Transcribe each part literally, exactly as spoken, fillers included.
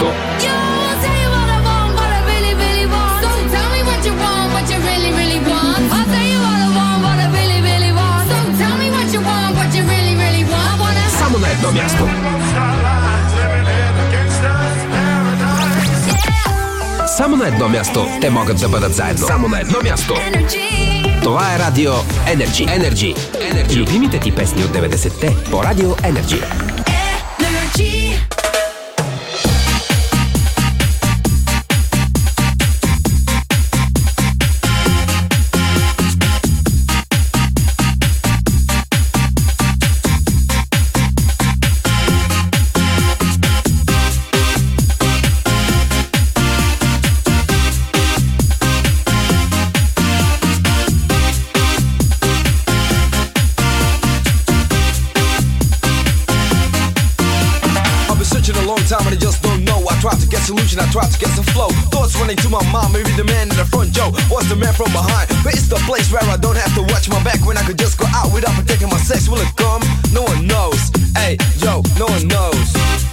Miasto. Samo na jedno mjesto. Само на едно място те могат да бъдат заедно. Само на едно място. Това е Радио Energy. Energy. Energy. Любимите ти песни от деветдесетте по Радио Energy. Energy. Time and I just don't know. I try to get solution, I try to get some flow. Thoughts running to my mind, maybe the man in the front, Joe was the man from behind. But it's the place where I don't have to watch my back, when I could just go out without protecting my sex. Will it come? No one knows. Hey, yo, no one knows.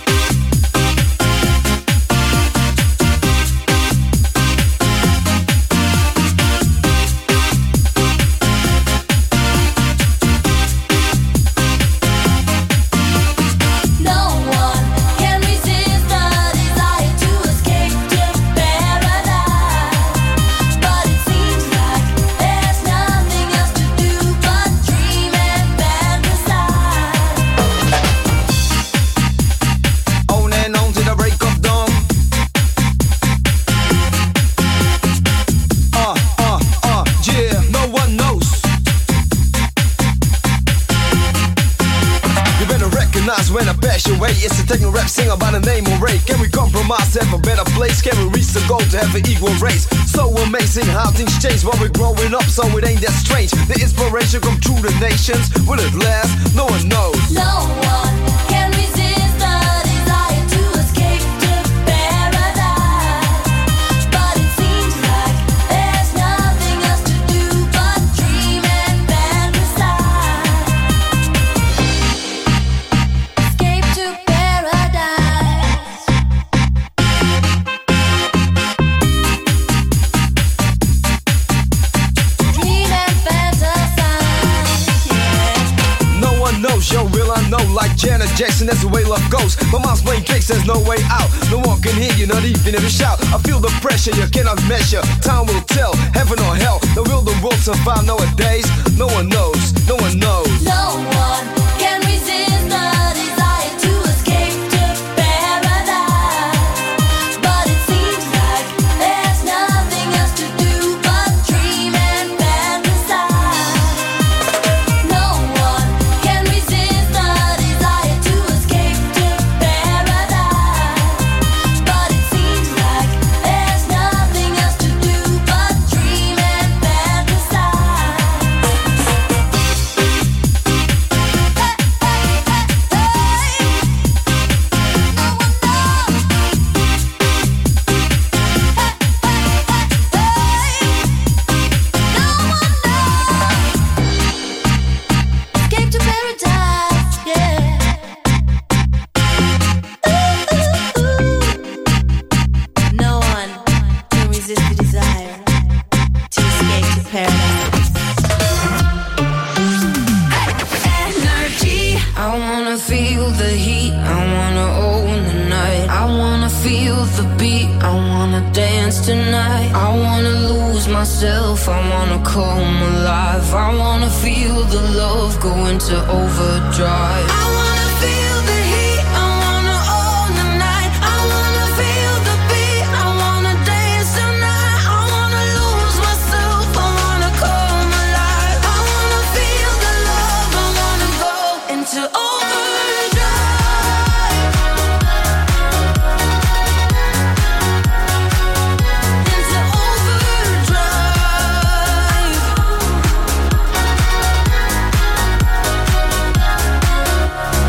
When I pass your way, it's a techno rap singer by the name of Ray. Can we compromise, have a better place? Can we reach the goal to have an equal race? So amazing how things change while we're growing up, so it ain't that strange. The inspiration come through the nations. Will it last? No one knows. No one can resist the desire to escape to paradise. But it seems like there's nothing else to do but dream and fantasize. Escape to paradise. Dream and fantasize. Yeah. No one knows, yo, will I know? Like Janet Jackson, that's the way love goes. My mom's playing tricks, there's no way out. No one can hear you, not even if you shout. I feel the pressure you cannot measure. Time will tell, heaven or hell. Now will the world survive nowadays? No one knows, no one knows. No one can resist the desire to escape to paradise. But it seems like there's nothing else to do but dream and fantasize. No one can resist the desire to escape to paradise. But it seems like there's nothing else to do but dream and fantasize. Escape to paradise, yeah. No one can resist the desire to escape to paradise. Energy. I wanna feel the heat, I wanna own the night. I wanna feel the beat, I wanna dance tonight. I wanna lose myself, I wanna come alive. I wanna feel the love go into overdrive. I wanna feel the heat, I wanna own the night. I wanna feel the beat, I wanna dance tonight. I wanna lose myself, I wanna come alive. I wanna feel the love, I wanna go into overdrive. Into overdrive.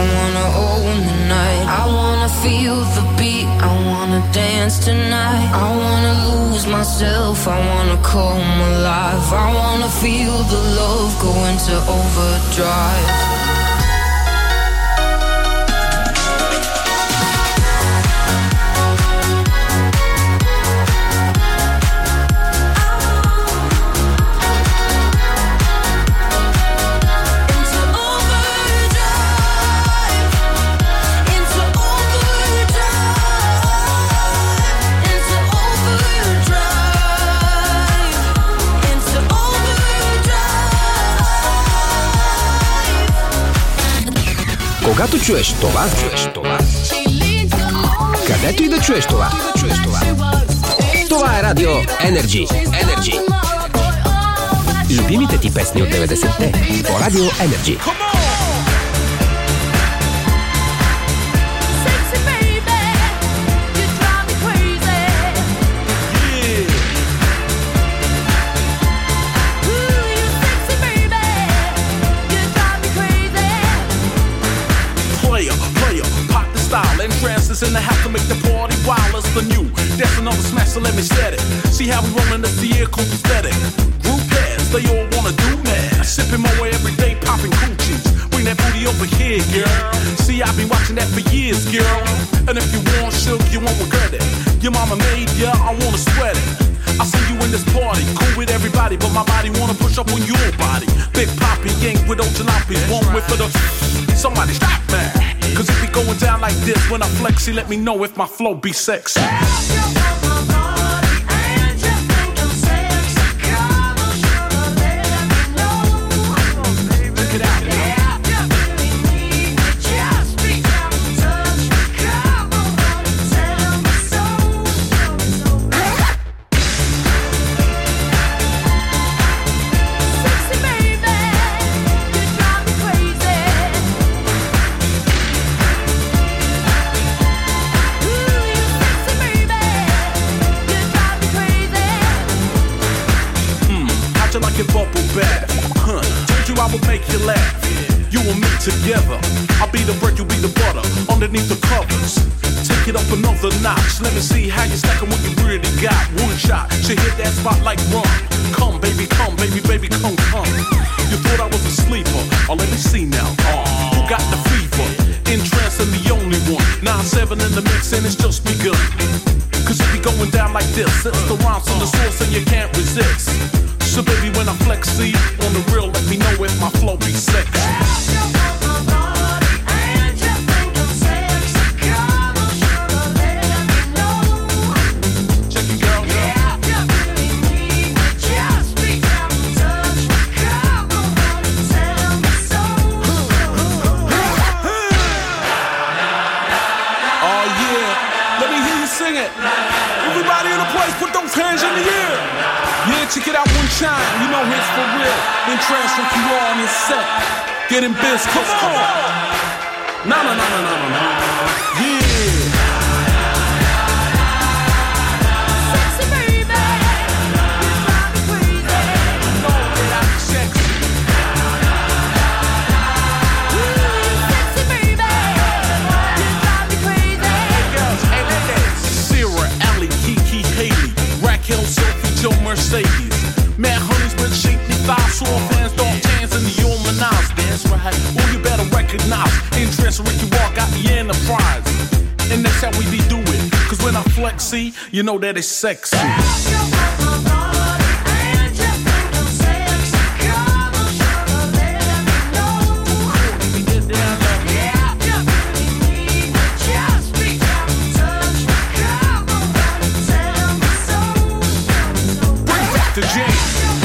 wanna own the night. I wanna feel the beat, I wanna dance tonight. I wanna lose myself, I wanna come alive. I wanna feel the love go into overdrive. Когато чуеш това, чуеш това, където и да чуеш това, чуеш това. Това е Радио Energy. Energy. Любимите ти песни от деветдесетте по Радио Energy. And I have to make the party wild as the new. That's another smash, so let me set it. See how we rollin' as the air comes aesthetic. Group heads, they all wanna do mad. Sipping my way every day, popping coochies. Bring that booty over here, girl. See, I've been watching that for years, girl. And if you want silk, you won't regret it. Your mama made ya, I wanna sweat it. I see you in this party, cool with everybody, but my body wanna push up on your body. Big Poppy, gang with old jalopies, one whip for the. Somebody stop that. Cause if it going down like this, when I flexy, let me know if my flow be sexy. Together, I'll be the bread, you be the butter. Underneath the covers, take it up another notch. Let me see how you stackin' what you really got. One shot, she hit that spot like run. Come, baby, come, baby, baby, come, come. You thought I was a sleeper? Oh, let me see now. Oh, who got the fever? In trance, I'm the only one. nine seven in the mix, and it's just begun. Cause it be going down like this. It's the rhymes from the source, and you can't resist. So, baby, when I flex, see on the real, let me know if my flow be sexy. Check it out one time, you know it's for real. Then transfer you all on your set. Get in biz, come on. No, no, no, no, no, no, no. Yeah. Sexy baby, you drive me crazy. You know that I'm sexy. Ooh, sexy baby, you drive me crazy. Hey girls, hey ladies. Sarah, Ellie, Kiki, Haley, Raquel, Sophie, Joe, Mercedes. Mad honeys with shapely thighs, soft hands, dark hands, and the humanize. That's right. Oh, you better recognize. Interest, Ricky Walk got the enterprise. And that's how we be doing. Cause when I flex, see, you know that it's sexy. The James.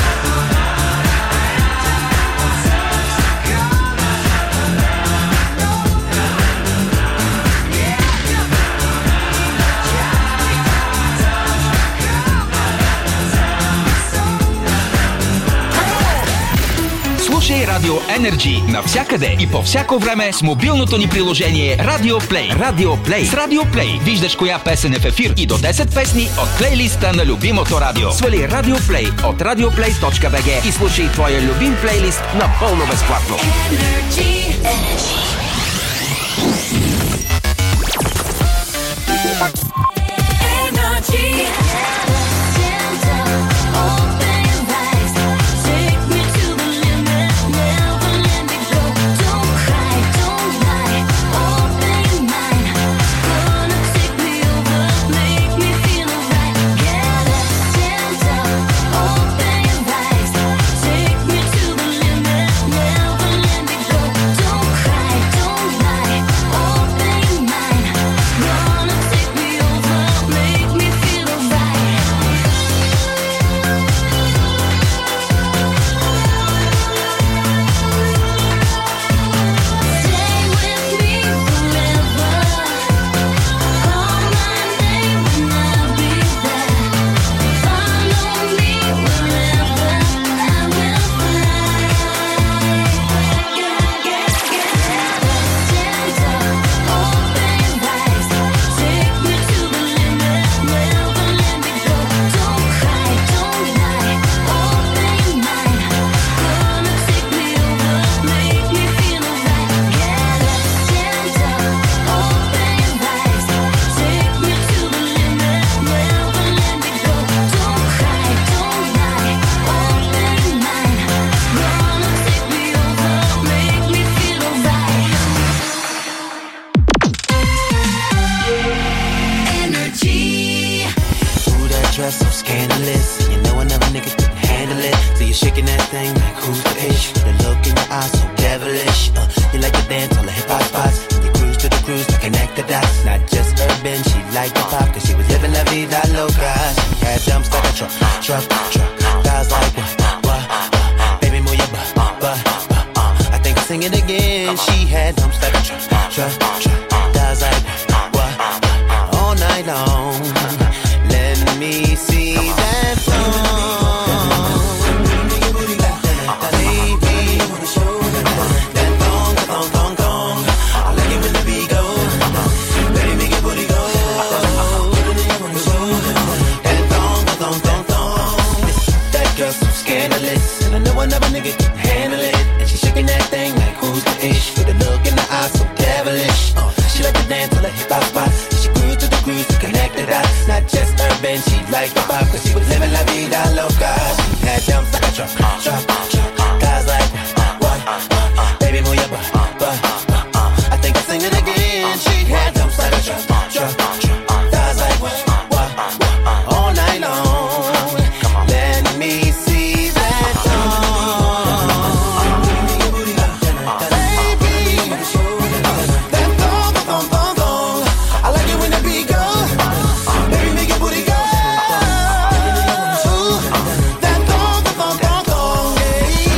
Слушай Радио Energy навсякъде и по всяко време с мобилното ни приложение Radio Play. Radio Play. С Radio Play виждаш коя песен е в ефир и до десет песни от плейлиста на любимото радио. Свали Radio Play от радиоплей точка би джи и слушай твоя любим плейлист напълно безплатно. Energy. Energy. so scandalous. You know another nigga couldn't handle it. So you're shaking that thing like who's the ish? The look in your eyes so devilish. Uh, you like to dance on the hip hop spots. You cruise to the cruise to connect the dots. Not just urban, she liked the pop, cause she was living la vida loca. She had dumps like a truck, truck, truck. Guys like what, what, what? Baby move your butt, butt, butt. I think I'll sing it again. She had dumps like a truck, truck, truck. Guys like what, what, what? All night long. Let me see that song. Another nigga can handle it. And she shaking that thing like who's the ish? With a look in the eyes so devilish. uh, She like to dance till the hip hop spot. She grew to the cruise to connect the dots. Not just urban, she liked the pop, cause she was living la vida loca. She had jumps like a truck, truck, truck. Guys like what, what? Baby move your butt, butt, butt. I think I'll sing it again. She had jumps like a truck, truck, truck. Guys like what, what, what? All night long. Let me see that song. That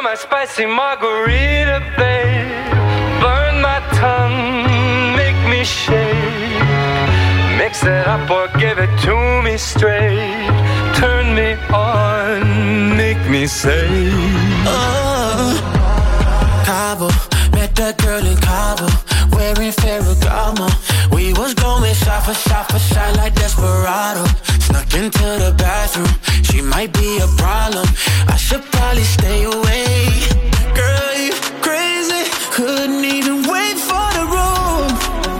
my spicy margarita, babe. Burn my tongue, make me shake. Mix it up or give it to me straight. Turn me on, make me say. Oh, Cabo, met that girl in Cabo, wearing Ferragamo. We was going shot for shot for shot like Desperado. Snuck into the bathroom, she might be a problem. I should probably stay away. Girl, you crazy, couldn't even wait for the room.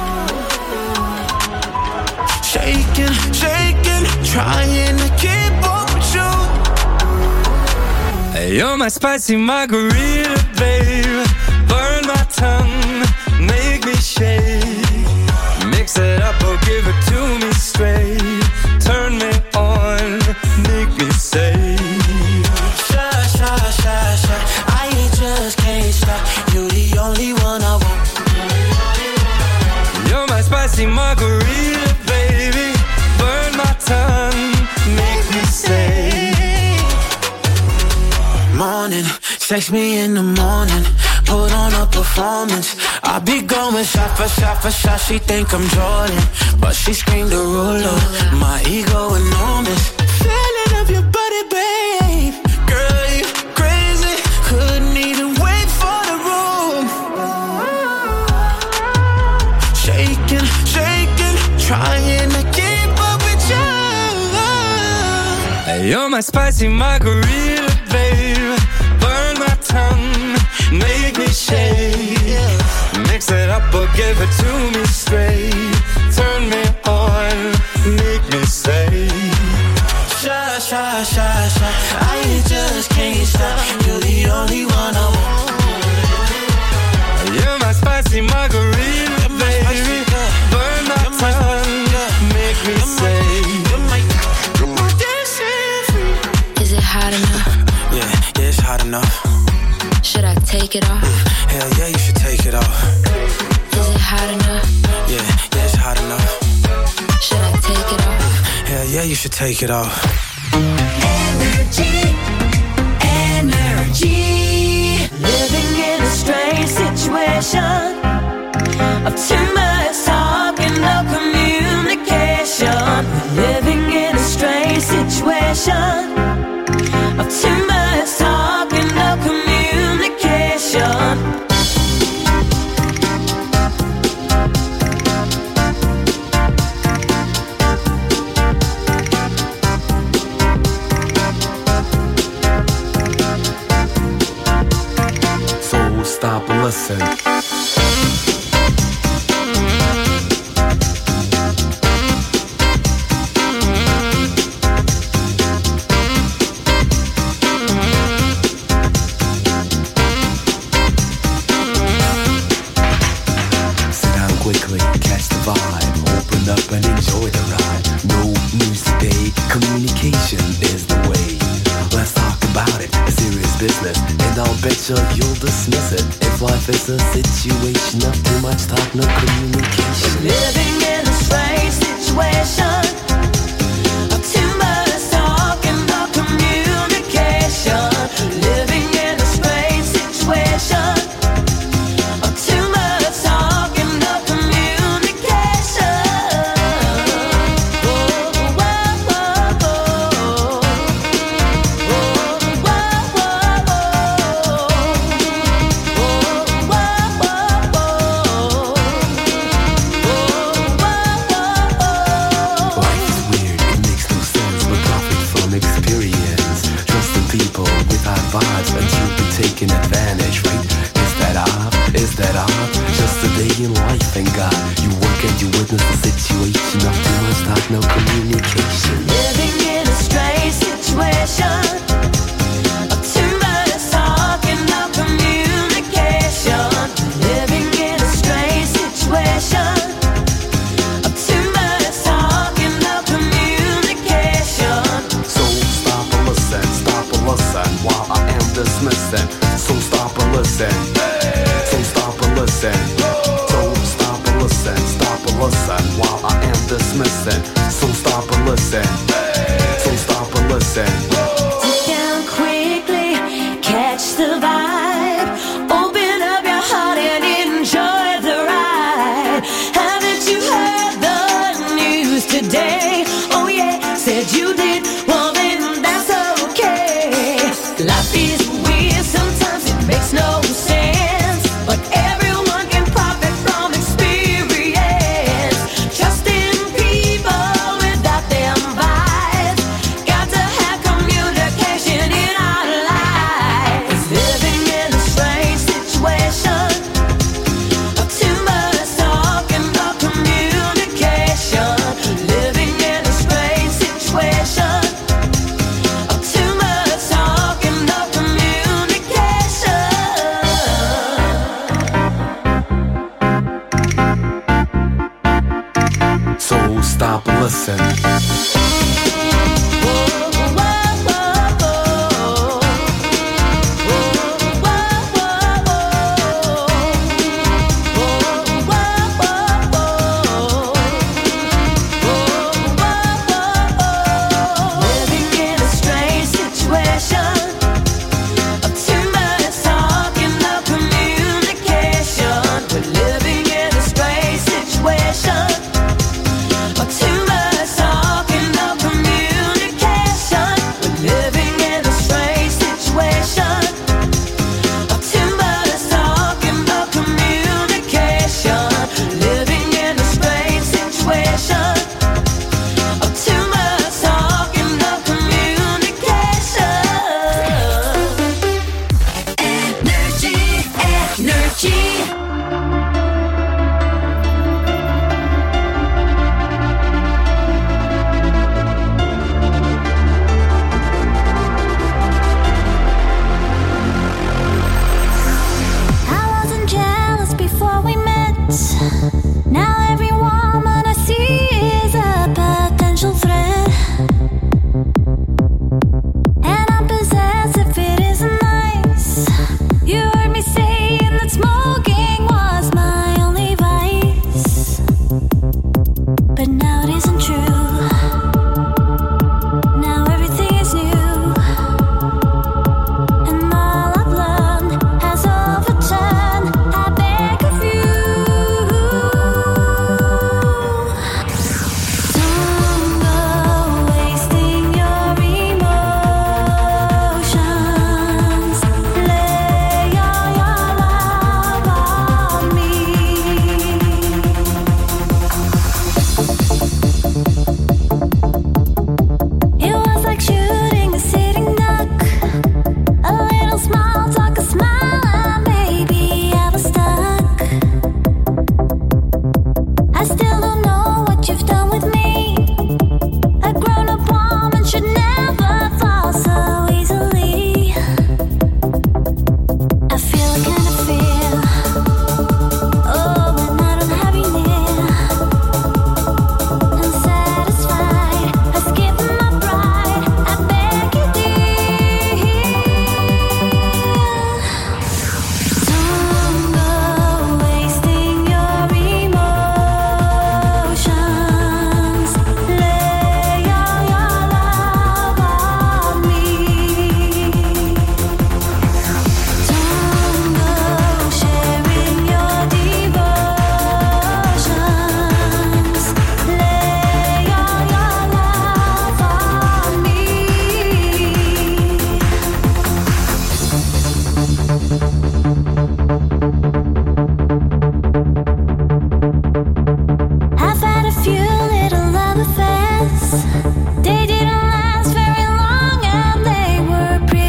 Shaking, shaking, trying to keep up with you. Hey, you're my spicy margarita, babe. Burn my tongue, make me shake. Mix it up or give it to me straight. Turn me on, make me say. Shy, shy, shy, shy, I just can't stop. You're the only one I want. You're my spicy margarita, baby. Burn my tongue, make me say. Morning, text me in the morning. Put on a performance. I be going shot for shot for shot. She think I'm Jordan, but she screamed the ruler. My ego enormous. Feeling of your body, babe. Girl, you crazy. Couldn't even wait for the room. Shaking, shaking, trying to keep up with you. Hey, you're my spicy margarita, babe. Burn my tongue, make me shake. Mix it up or give it to me straight. Turn me on, make me say. Shy, shy, shy, shy, I just can't stop. You're the only one I want. You're my spicy margarita, baby. Burn my tongue, make me say. Is it hot enough? Yeah, yeah, it's hot enough. Should I take it off? Hell yeah, you should take it off. Is it hot enough? Yeah, yeah, it's hot enough. Should I take it off? Hell yeah, you should take it off. Energy, energy. Living in a strange situation of too much talk and no communication. Living in a strange situation of too much talk and no communication. So stop and listen. Quickly catch the vibe, open up and enjoy the ride. No news today, communication is the way. Let's talk about it, a serious business, and I'll bet you you'll dismiss it. If life is a situation of too much talk, no communication. Living in a strange situation of too much talk and no communication. Living in a strange situation of too much talk and no communication. Oh, whoa, whoa, whoa. Oh, whoa, whoa, whoa. Oh, whoa, whoa, whoa. Life is weird, it makes no sense, but profit from experience. Trusting people without vibes and you'll be taking advantage, right? Is that odd? Is that odd? Just a day in life, and God, you work and you witness the situation of too much talk, no communication. Living in a strange situation of too much talk and no communication. Living in a strange situation of too much talk and no communication. So stop and listen, stop and listen while I am dismissing. So stop and listen. So stop and listen. So stop and listen, stop and listen while I am dismissing. So stop and listen. So stop and listen. Sit down quickly, catch the vibe.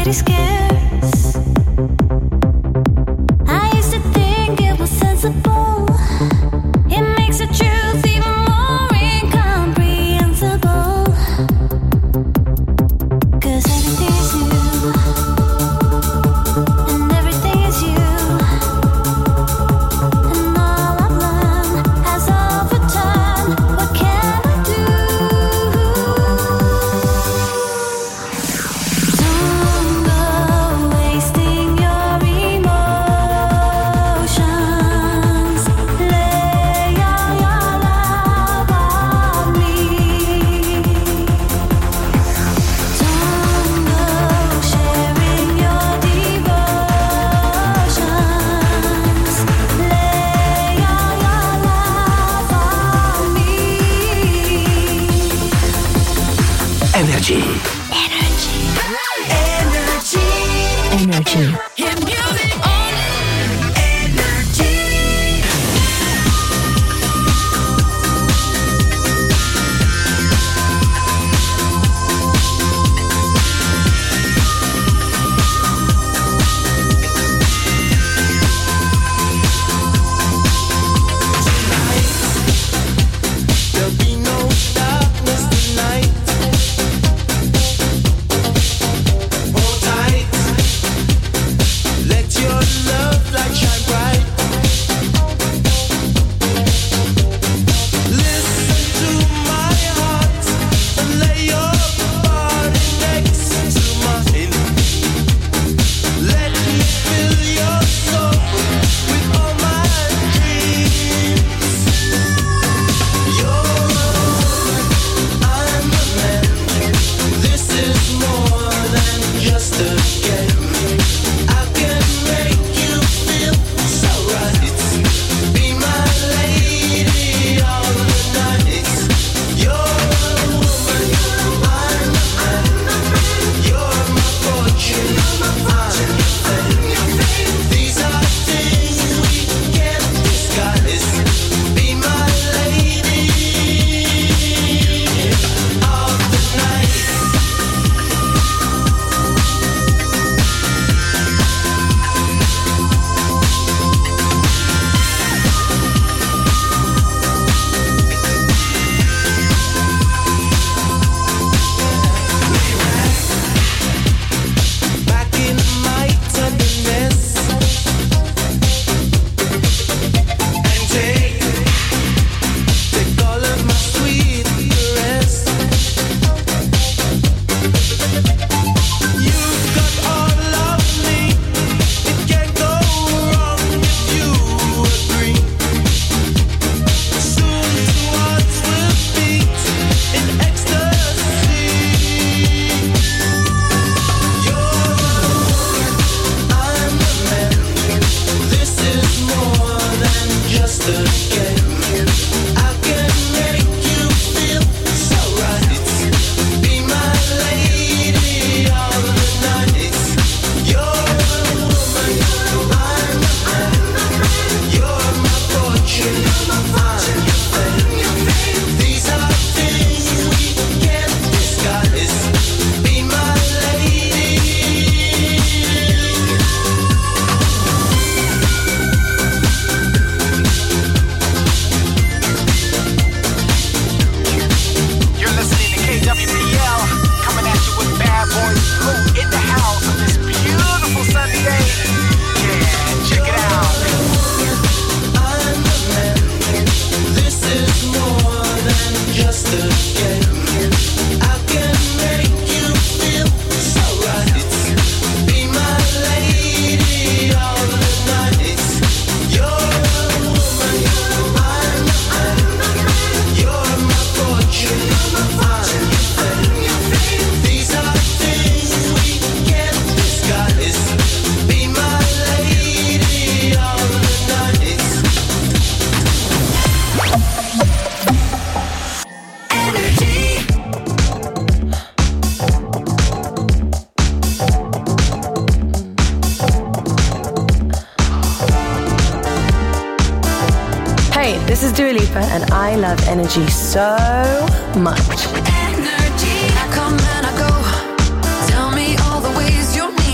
beauty scarce. I used to think it was sensible. It makes the truth even more incomprehensible. 'Cause everything is you, and everything is you, and all I've learned has overturned. What can I do? Don't go wasting your emotions. Lay all your love on me. Don't go sharing your devotions. Lay all your love on me. Energy. Energy. Energy. Hit music on energy. There'll be no darkness tonight. Hold tight. Let your love light shine bright. Listen to my heart and lay your body next to mine. Let me fill your soul with all my dreams. You're a woman, I'm a man. This is more than just a game. I can make you feel so right. Be my lady all the night. You're a woman, I'm a man. You're my fortune, I'm your fame. These are things we can't disguise. Be my lady all the night. Back in my tenderness, and take, take all of my sweet caress. You've got all of me, it can't go wrong if you agree. Soon two hearts will beat in ecstasy. You're a woman, I'm a man. This is more than just a game. I can make you feel so right. Be my lady all the night. You're a woman, I'm a man. You're my fortune, I'm your fame. These are things we can't disguise. Be my lady. You're listening to K W P L, coming at you with Bad Boys Blue in the house on this beautiful sunny day. Yeah, check it out. I'm a man. This is more than just a game. I can make you feel so right. Be my lady all the night. You're a woman, I'm a man. You're my fortune, I'm your fame. These are things we can't disguise. Be my lady all the night. Energy. Hey, this is Dua Lipa, and I love energy so much. Energy. I come and I go. Tell me all the ways you need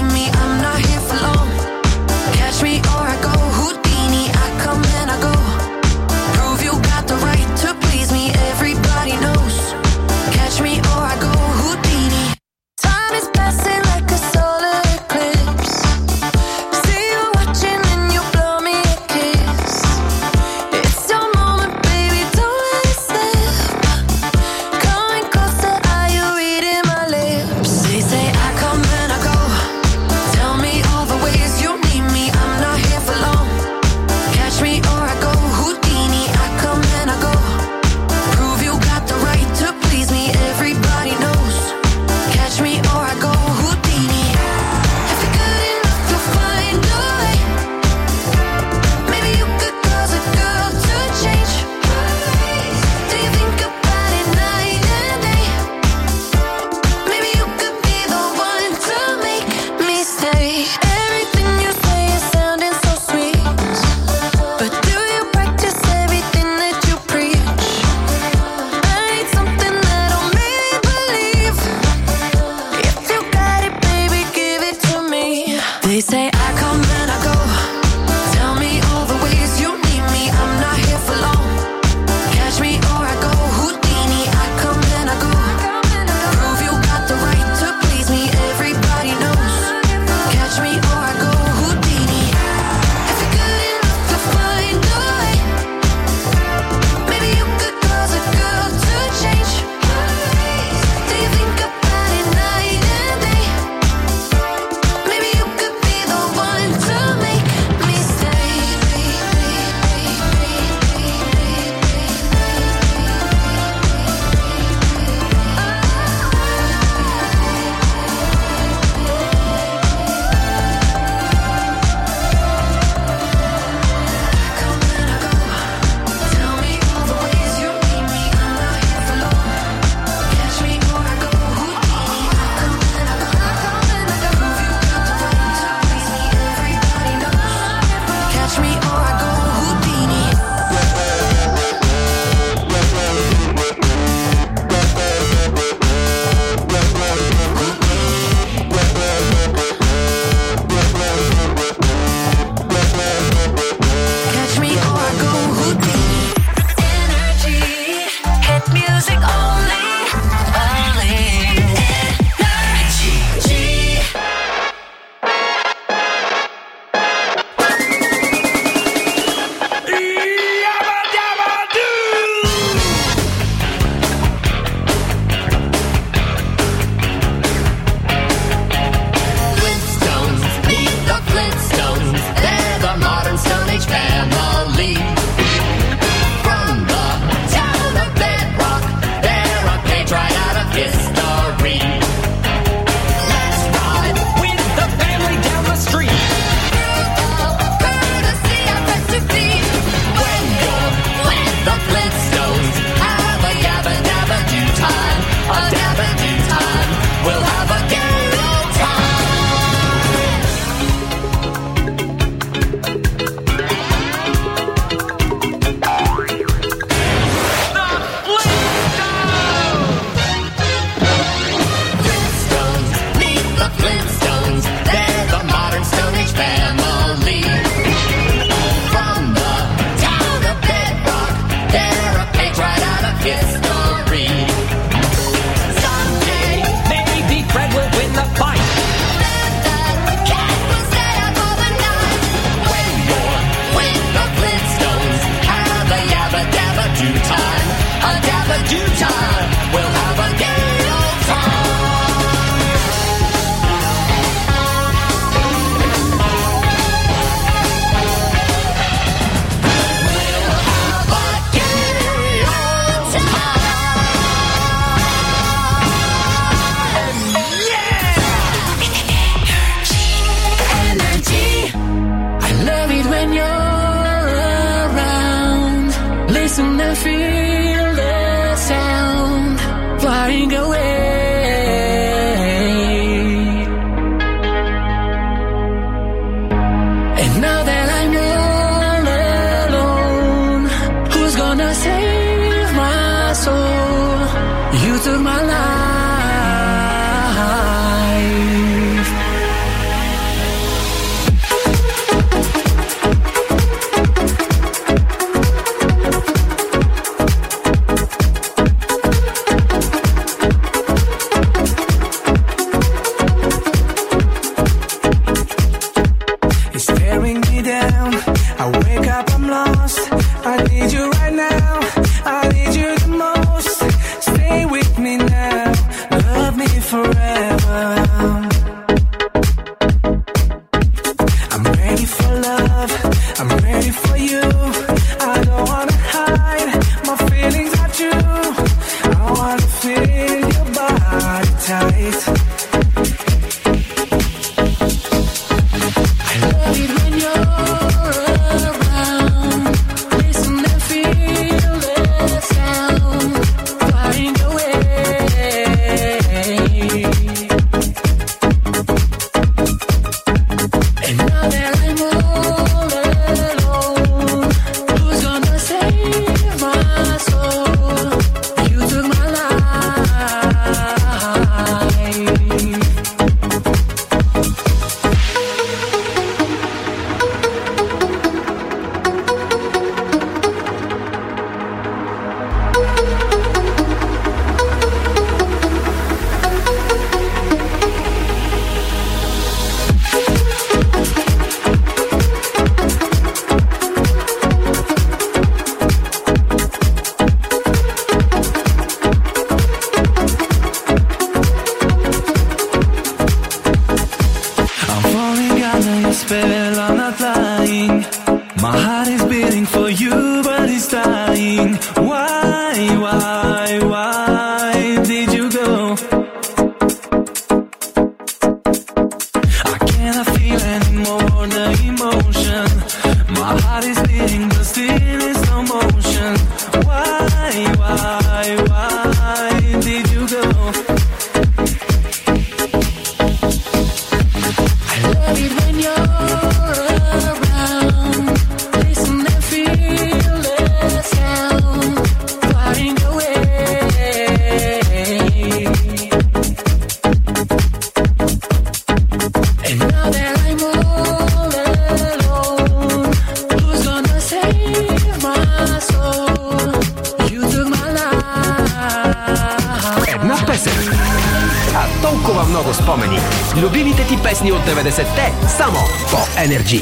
cannot feel anymore the emotion. My heart is beating, but still in slow motion. Why, why, why did you go? I love it when you're around. Listen and feel the sound. Flying away. And now that I'm all alone, who's gonna save my soul? You took my life. Една песен, а толкова много спомени. Любимите ти песни от деветдесетте само по Energy.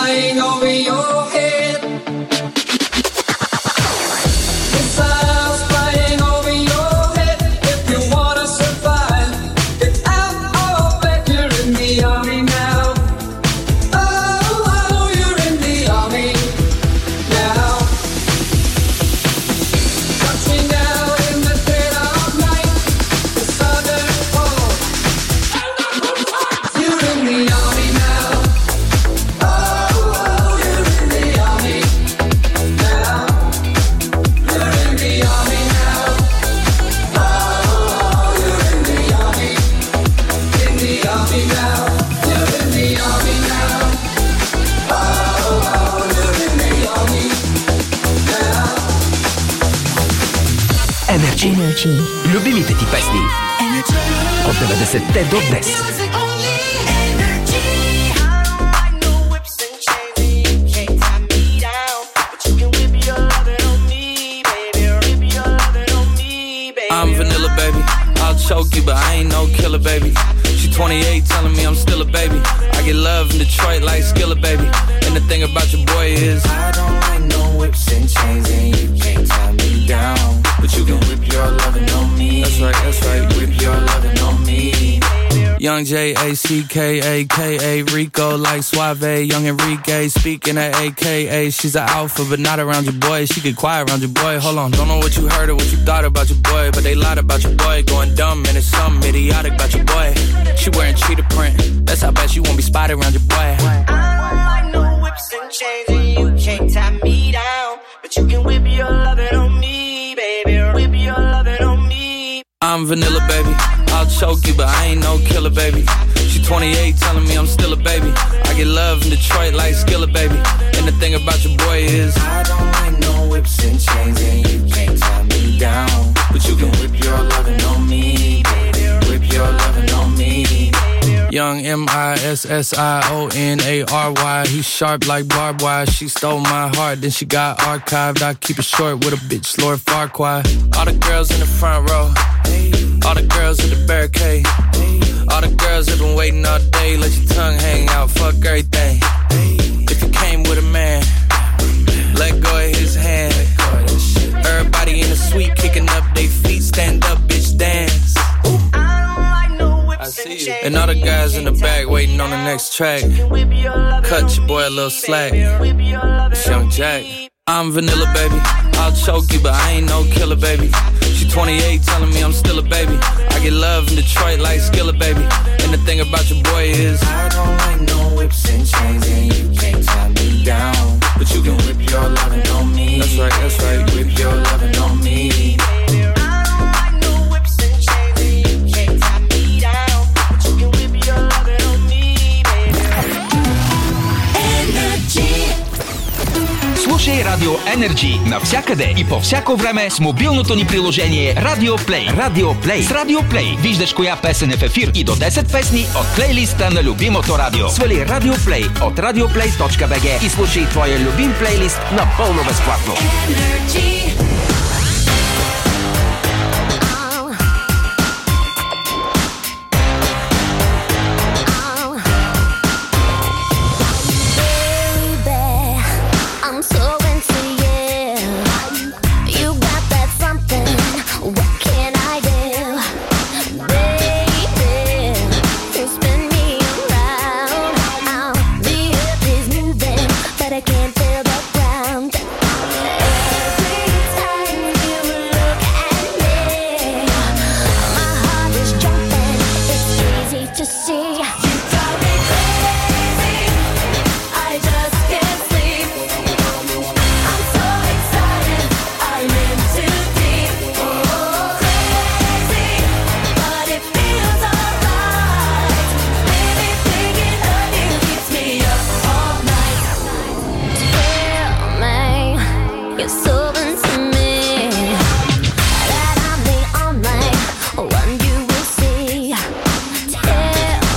flying over your head. Missiles flying over your head. If you wanna survive, get out of bed. You're in the army now. Oh, oh, you're in the army now. Touch me now in the dead of night. The southern pole. You're in the army now. Oh, oh, you're in the army now. You're in the army now. Oh, oh, you're in the army. In the army now. You're in the army now. Oh, oh, you're in the army now. Energy. Energy. Любимите ти песни. От деветдесетте до днес. I'm vanilla, baby. I'll choke you, but I ain't no killer, baby. She twenty-eight, telling me I'm still a baby. I get love in Detroit like Skillet, baby. And the thing about your boy is I don't like no whips and chains, and you can't tie me down. But you can whip your lovin' on me. That's right, that's right. Whip your lovin' on me. Young J A C K A K A Rico like Suave. Young Enrique speaking at A K A. She's an alpha, but not around your boy. She get quiet around your boy. Hold on, don't know what you heard or what you thought about your boy, but they lied about your boy. Going dumb and it's something idiotic about your boy. She wearing cheetah print. That's how bad she won't be spotted around your boy. I don't like no whips and chains, and you can't tie me down. But you can whip your lovin' on me, baby. Whip your lovin' on me. I'm vanilla, baby. I'll choke you, but I ain't no killer, baby. She twenty-eight, telling me I'm still a baby. I get love in Detroit like Skillet, baby. And the thing about your boy is I don't like no whips and chains, and you can't tie me down. But you can whip your lovin' on me, baby. Whip your lovin' on me. Young M I S S I O N A R Y. He's sharp like barbed wire. She stole my heart, then she got archived. I keep it short with a bitch, Lord Farquaad. All the girls in the front row, all the girls at the barricade, all the girls have been waiting all day. Let your tongue hang out, fuck everything. If you came with a man, let go of his hand. Everybody in the suite kicking up they feet. Stand up, bitch, dance. I see you. And all the guys in the back waiting on the next track. Cut your boy a little slack. It's Young Jack. I'm vanilla, baby. I'll choke you, but I ain't no killer, baby. She twenty-eight, telling me I'm still a baby. I get love in Detroit like Skillet, baby. And the thing about your boy is I don't like no whips and chains, and you can't tie me down. But you can whip your lovin' on me. That's right, that's right. Whip your lovin' on me. Слушай Радио Energy навсякъде и по всяко време с мобилното ни приложение Radio Play. Radio Play. С Radio Play виждаш коя песен е в ефир и до десет песни от плейлиста на любимото радио. Свали Radio Play от радиоплей точка би джи и слушай твоя любим плейлист напълно безплатно. Energy. To see